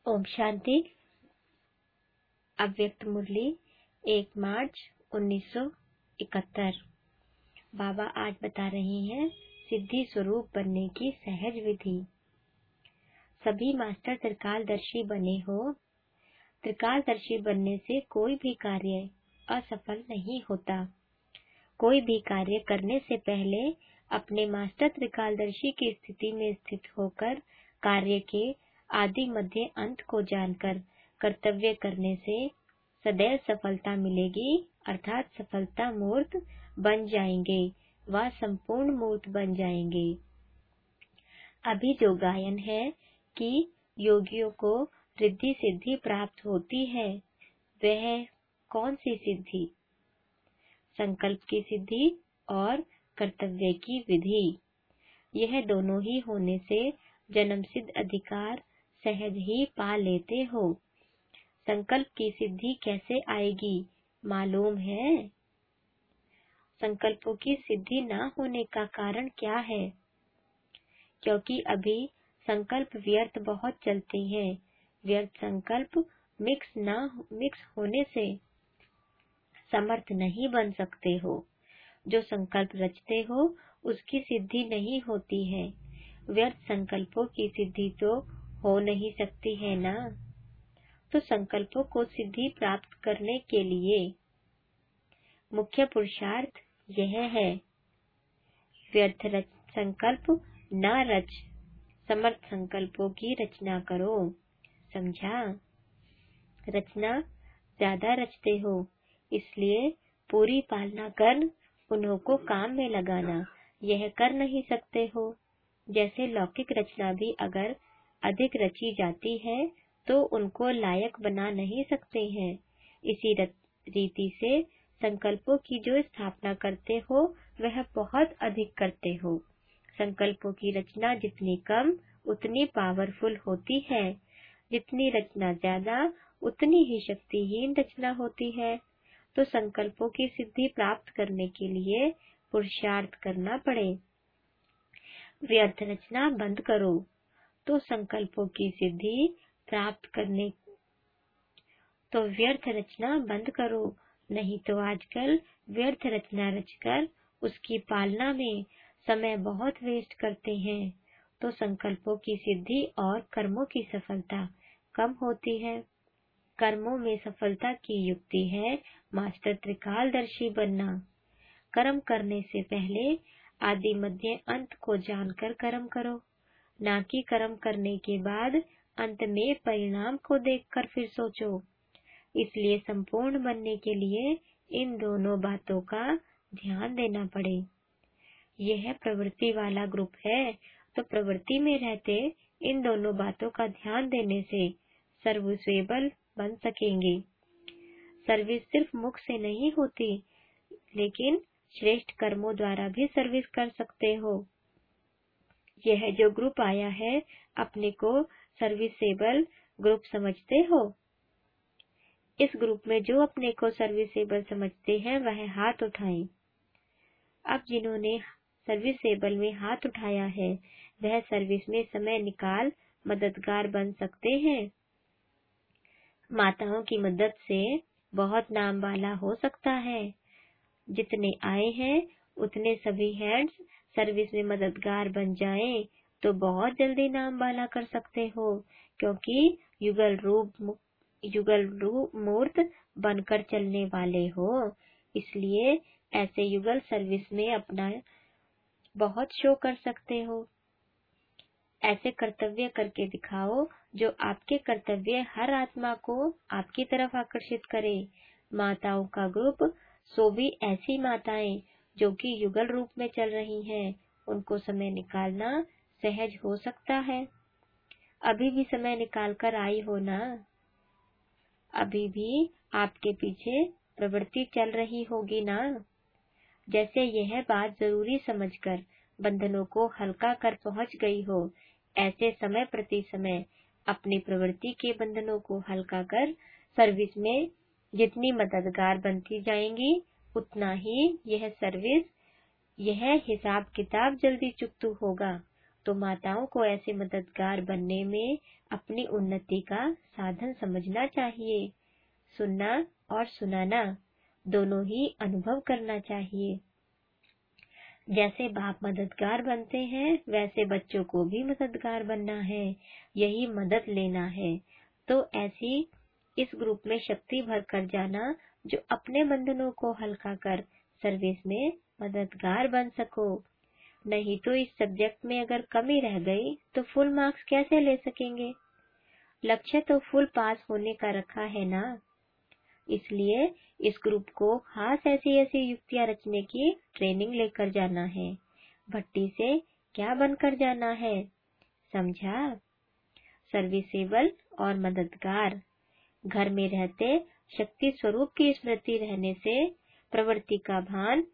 ओम शांति। अव्यक्त मुरली 1 मार्च 1971। बाबा आज बता रहे हैं सिद्धि स्वरूप बनने की सहज विधि। सभी मास्टर त्रिकालदर्शी बने हो। त्रिकालदर्शी बनने से कोई भी कार्य असफल नहीं होता। कोई भी कार्य करने से पहले अपने मास्टर त्रिकालदर्शी की स्थिति में स्थित होकर कार्य के आदि मध्य अंत को जानकर कर्तव्य करने से सदैव सफलता मिलेगी, अर्थात सफलता मूर्त बन जाएंगे व संपूर्ण मूर्त बन जाएंगे। अभी जो गायन है कि योगियों को रिद्धि सिद्धि प्राप्त होती है, वह कौन सी सिद्धि? संकल्प की सिद्धि और कर्तव्य की विधि। यह दोनों ही होने से जन्मसिद्ध अधिकार सहज ही पा लेते हो। संकल्प की सिद्धि कैसे आएगी मालूम है? संकल्पों की सिद्धि न होने का कारण क्या है? क्योंकि अभी संकल्प व्यर्थ बहुत चलते हैं। व्यर्थ संकल्प मिक्स होने से समर्थ नहीं बन सकते हो। जो संकल्प रचते हो उसकी सिद्धि नहीं होती है। व्यर्थ संकल्पों की सिद्धि तो हो नहीं सकती है ना। तो संकल्पों को सिद्धि प्राप्त करने के लिए मुख्य पुरुषार्थ यह है, व्यर्थ संकल्प न रच, समर्थ संकल्पों की रचना करो। समझा? रचना ज्यादा रचते हो, इसलिए पूरी पालना कर उन्हों को काम में लगाना यह कर नहीं सकते हो। जैसे लौकिक रचना भी अगर अधिक रची जाती है तो उनको लायक बना नहीं सकते हैं। इसी रीति से संकल्पों की जो स्थापना करते हो वह बहुत अधिक करते हो। संकल्पों की रचना जितनी कम उतनी पावरफुल होती है, जितनी रचना ज्यादा उतनी ही शक्तिहीन रचना होती है। तो संकल्पों की सिद्धि प्राप्त करने के लिए पुरुषार्थ करना पड़े। व्यर्थ रचना बंद करो तो संकल्पों की सिद्धि प्राप्त करने तो व्यर्थ रचना बंद करो, नहीं तो आजकल व्यर्थ रचना रचकर उसकी पालना में समय बहुत वेस्ट करते हैं। तो संकल्पों की सिद्धि और कर्मों की सफलता कम होती है। कर्मों में सफलता की युक्ति है मास्टर त्रिकालदर्शी बनना। कर्म करने से पहले आदि मध्य अंत को जानकर कर्म करो, ना कि कर्म करने के बाद अंत में परिणाम को देखकर फिर सोचो। इसलिए संपूर्ण बनने के लिए इन दोनों बातों का ध्यान देना पड़े। यह प्रवृत्ति वाला ग्रुप है, तो प्रवृत्ति में रहते इन दोनों बातों का ध्यान देने से सर्विसेबल बन सकेंगे। सर्विस सिर्फ मुख से नहीं होती, लेकिन श्रेष्ठ कर्मों द्वारा भी सर्विस कर सकते हो। यह जो ग्रुप आया है, अपने को सर्विसेबल ग्रुप समझते हो? इस ग्रुप में जो अपने को सर्विसेबल समझते हैं वह हाथ उठाएं। अब जिन्होंने सर्विसेबल में हाथ उठाया है वह सर्विस में समय निकाल मददगार बन सकते हैं। माताओं की मदद से बहुत नाम वाला हो सकता है। जितने आए हैं उतने सभी हैंड्स सर्विस में मददगार बन जाएं तो बहुत जल्दी नाम वाला कर सकते हो, क्योंकि युगल रूप मूर्त बनकर चलने वाले हो। इसलिए ऐसे युगल सर्विस में अपना बहुत शो कर सकते हो। ऐसे कर्तव्य करके दिखाओ जो आपके कर्तव्य हर आत्मा को आपकी तरफ आकर्षित करे। माताओं का ग्रुप सो भी ऐसी माताएं जो कि युगल रूप में चल रही हैं, उनको समय निकालना सहज हो सकता है। अभी भी समय निकाल कर आई हो ना? अभी भी आपके पीछे प्रवृत्ति चल रही होगी ना? जैसे यह बात जरूरी समझकर बंधनों को हल्का कर पहुंच गई हो, ऐसे समय प्रति समय अपनी प्रवृत्ति के बंधनों को हल्का कर सर्विस में जितनी मददगार बनती जाएंगी उतना ही यह सर्विस, यह हिसाब किताब जल्दी चुकतू होगा। तो माताओं को ऐसे मददगार बनने में अपनी उन्नति का साधन समझना चाहिए। सुनना और सुनाना दोनों ही अनुभव करना चाहिए। जैसे बाप मददगार बनते हैं वैसे बच्चों को भी मददगार बनना है, यही मदद लेना है। तो ऐसी इस ग्रुप में शक्ति भर कर जाना जो अपने बंधनों को हल्का कर सर्विस में मददगार बन सको। नहीं तो इस सब्जेक्ट में अगर कमी रह गई तो फुल मार्क्स कैसे ले सकेंगे। लक्ष्य तो फुल पास होने का रखा है ना। इसलिए इस ग्रुप को खास ऐसी ऐसी युक्तियां रचने की ट्रेनिंग लेकर जाना है। भट्टी से क्या बनकर जाना है, समझा? सर्विसेबल और मददगार। घर में रहते शक्ति स्वरूप की स्मृति रहने से प्रवृत्ति का भान,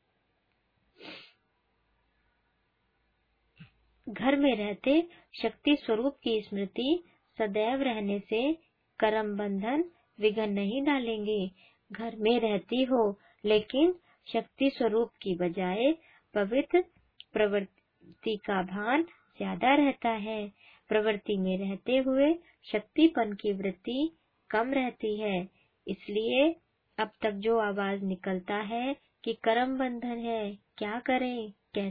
घर में रहते शक्ति स्वरूप की स्मृति सदैव रहने से कर्म बंधन विघ्न नहीं डालेंगे। घर में रहती हो लेकिन शक्ति स्वरूप की बजाय पवित्र प्रवृत्ति का भान ज्यादा रहता है। प्रवृत्ति में रहते हुए शक्तिपन की वृत्ति कम रहती है। इसलिए अब तक जो आवाज निकलता है कि कर्म बंधन है, क्या करें,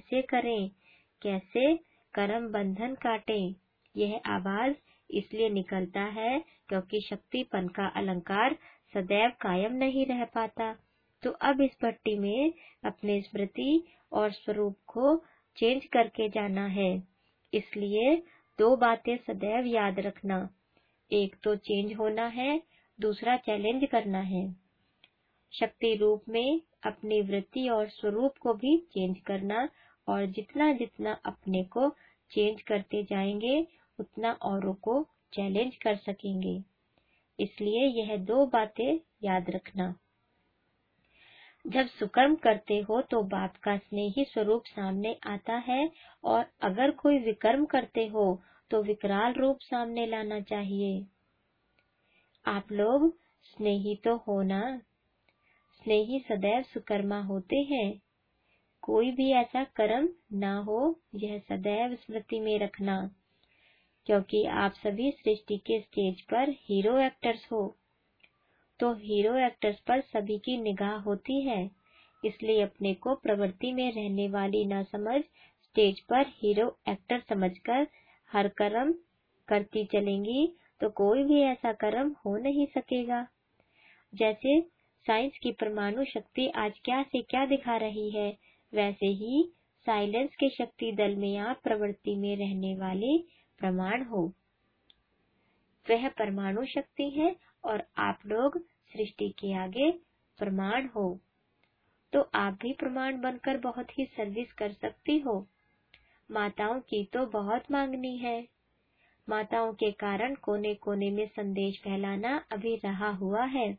कैसे कर्म बंधन काटें, यह आवाज इसलिए निकलता है क्योंकि शक्तिपन का अलंकार सदैव कायम नहीं रह पाता। तो अब इस भट्टी में अपने स्मृति और स्वरूप को चेंज करके जाना है। इसलिए दो बातें सदैव याद रखना, एक तो चेंज होना है, दूसरा चैलेंज करना है। शक्ति रूप में अपनी वृत्ति और स्वरूप को भी चेंज करना, और जितना जितना अपने को चेंज करते जाएंगे उतना औरों को चैलेंज कर सकेंगे। इसलिए यह दो बातें याद रखना। जब सुकर्म करते हो तो बाप का स्नेही स्वरूप सामने आता है, और अगर कोई विकर्म करते हो तो विकराल रूप सामने लाना चाहिए। आप लोग स्नेही तो हो ना। स्नेही सदैव सुकर्मा होते हैं। कोई भी ऐसा कर्म ना हो, यह सदैव स्मृति में रखना, क्योंकि आप सभी सृष्टि के स्टेज पर हीरो एक्टर्स हो। तो हीरो एक्टर्स पर सभी की निगाह होती है। इसलिए अपने को प्रवृत्ति में रहने वाली ना समझ स्टेज पर हीरो एक्टर समझकर हर कर्म करती चलेंगी तो कोई भी ऐसा कर्म हो नहीं सकेगा। जैसे साइंस की परमाणु शक्ति आज क्या से क्या दिखा रही है, वैसे ही साइलेंस के शक्ति दल में आप प्रवृत्ति में रहने वाले प्रमाण हो। वह परमाणु शक्ति है और आप लोग सृष्टि के आगे प्रमाण हो। तो आप भी प्रमाण बनकर बहुत ही सर्विस कर सकती हो। माताओं की तो बहुत मांगनी है। माताओं के कारण कोने कोने में संदेश फैलाना अभी रहा हुआ है।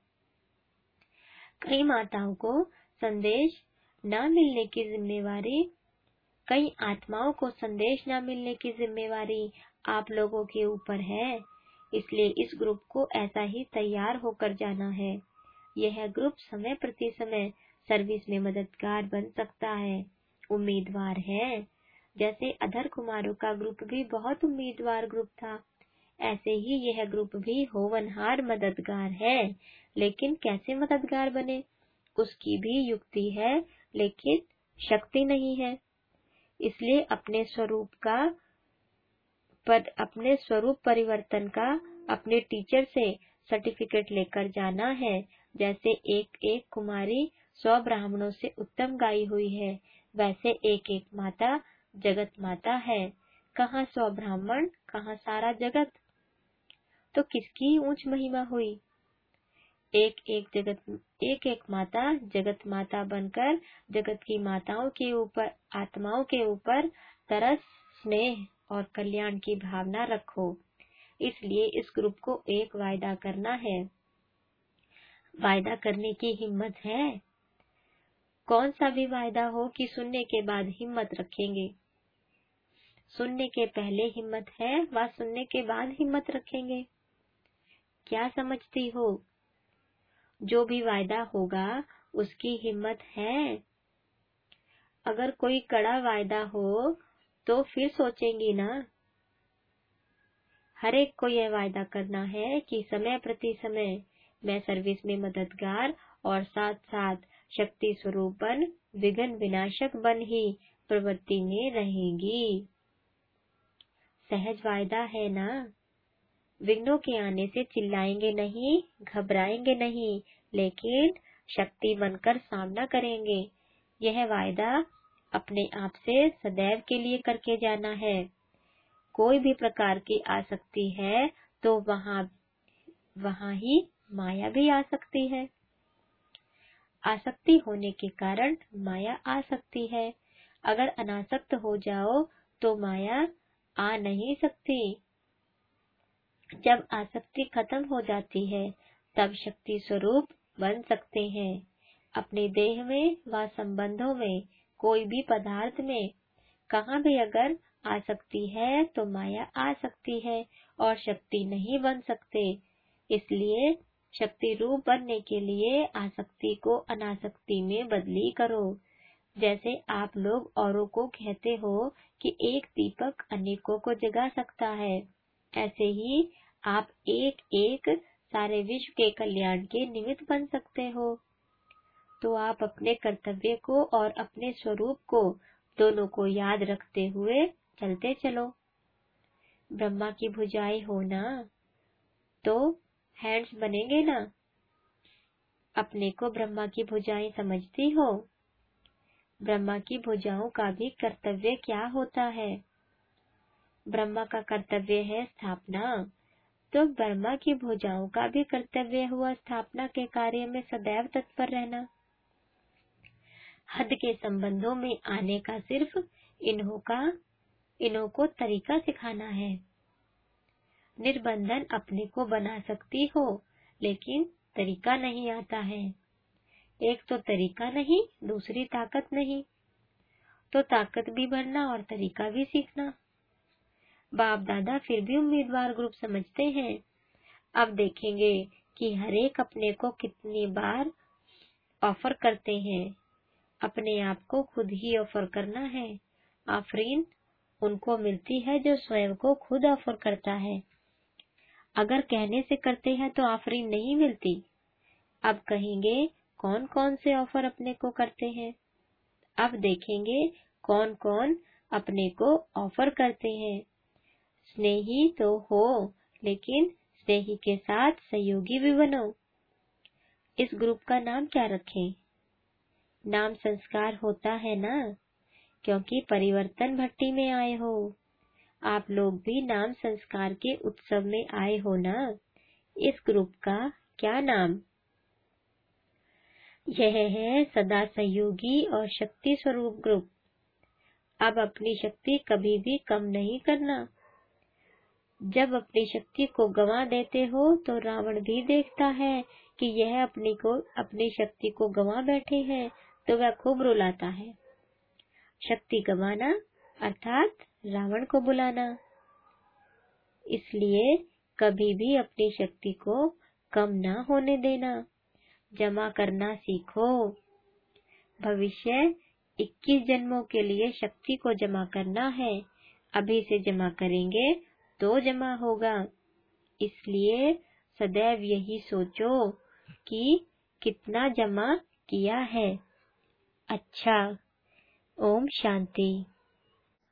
कई माताओं को संदेश न मिलने की जिम्मेवारी, कई आत्माओं को संदेश न मिलने की जिम्मेवारी आप लोगों के ऊपर है। इसलिए इस ग्रुप को ऐसा ही तैयार होकर जाना है। यह ग्रुप समय प्रति समय सर्विस में मददगार बन सकता है, उम्मीदवार है। जैसे अधर कुमारों का ग्रुप भी बहुत उम्मीदवार ग्रुप था, ऐसे ही यह ग्रुप भी होवनहार मददगार है। लेकिन कैसे मददगार बने, उसकी भी युक्ति है, लेकिन शक्ति नहीं है। इसलिए अपने स्वरूप परिवर्तन का अपने टीचर से सर्टिफिकेट लेकर जाना है। जैसे एक एक कुमारी 100 ब्राह्मणों से उत्तम गाई हुई है, वैसे एक एक माता जगत माता है। कहाँ 100 ब्राह्मण, कहाँ सारा जगत। तो किसकी ऊंच महिमा हुई। एक एक माता जगत माता बनकर जगत की माताओं के ऊपर, आत्माओं के ऊपर तरस, स्नेह और कल्याण की भावना रखो। इसलिए इस ग्रुप को एक वायदा करना है। वायदा करने की हिम्मत है। कौन सा भी वायदा हो कि सुनने के बाद हिम्मत रखेंगे। सुनने के पहले हिम्मत है व सुनने के बाद हिम्मत रखेंगे। क्या समझती हो। जो भी वायदा होगा उसकी हिम्मत है। अगर कोई कड़ा वायदा हो तो फिर सोचेंगी ना। हर एक को यह वायदा करना है कि समय प्रति समय मैं सर्विस में मददगार और साथ साथ शक्ति स्वरूप बन, विघ्न विनाशक बन ही प्रवृत्ति में रहेगी। सहज वायदा है ना। विघ्नों के आने से चिल्लाएंगे नहीं, घबराएंगे नहीं, लेकिन शक्ति बनकर सामना करेंगे। यह वायदा अपने आप से सदैव के लिए करके जाना है। कोई भी प्रकार की आसक्ति है तो वहाँ ही माया भी आ सकती है। आसक्ति होने के कारण माया आ सकती है। अगर अनासक्त हो जाओ तो माया आ नहीं सकती। जब आसक्ति खत्म हो जाती है तब शक्ति स्वरूप बन सकते हैं। अपने देह में व संबंधों में, कोई भी पदार्थ में, कहाँ भी अगर आसक्ति है तो माया आ सकती है और शक्ति नहीं बन सकते। इसलिए शक्ति रूप बनने के लिए आसक्ति को अनासक्ति में बदली करो। जैसे आप लोग औरों को कहते हो कि एक दीपक अनेकों को जगा सकता है, ऐसे ही आप एक एक सारे विश्व के कल्याण के निमित्त बन सकते हो। तो आप अपने कर्तव्य को और अपने स्वरूप को दोनों को याद रखते हुए चलते चलो। ब्रह्मा की भुजाएं हो ना, तो हैंड्स बनेंगे ना। अपने को ब्रह्मा की भुजाएं समझती हो। ब्रह्मा की भुजाओं का भी कर्तव्य क्या होता है? ब्रह्मा का कर्तव्य है स्थापना, तो ब्रह्मा की भुजाओं का भी कर्तव्य हुआ स्थापना के कार्य में सदैव तत्पर रहना। हद के संबंधों में आने का सिर्फ इन्हों को तरीका सिखाना है। निर्बंधन अपने को बना सकती हो, लेकिन तरीका नहीं आता है। एक तो तरीका नहीं, दूसरी ताकत नहीं, तो ताकत भी भरना और तरीका भी सीखना। बाप दादा फिर भी उम्मीदवार ग्रुप समझते हैं। अब देखेंगे कि हर एक अपने को कितनी बार ऑफर करते हैं। अपने आप को खुद ही ऑफर करना है। आफरीन उनको मिलती है जो स्वयं को खुद ऑफर करता है। अगर कहने से करते हैं तो आफरीन नहीं मिलती। अब कहेंगे कौन कौन से ऑफर अपने को करते हैं। अब देखेंगे कौन कौन अपने को ऑफर करते हैं। स्नेही तो हो, लेकिन स्नेही के साथ सहयोगी भी बनो। इस ग्रुप का नाम क्या रखें? नाम संस्कार होता है ना, क्योंकि परिवर्तन भट्टी में आए हो। आप लोग भी नाम संस्कार के उत्सव में आए हो ना। इस ग्रुप का क्या नाम? यह है सदा सहयोगी और शक्ति स्वरूप ग्रुप। अब अपनी शक्ति कभी भी कम नहीं करना। जब अपनी शक्ति को गंवा देते हो तो रावण भी देखता है कि यह अपनी शक्ति को गंवा बैठे हैं, तो वह खूब रुलाता है। शक्ति गंवाना अर्थात रावण को बुलाना। इसलिए कभी भी अपनी शक्ति को कम ना होने देना, जमा करना सीखो। भविष्य 21 जन्मों के लिए शक्ति को जमा करना है। अभी से जमा करेंगे तो जमा होगा। इसलिए सदैव यही सोचो कि कितना जमा किया है। अच्छा, ओम शांति।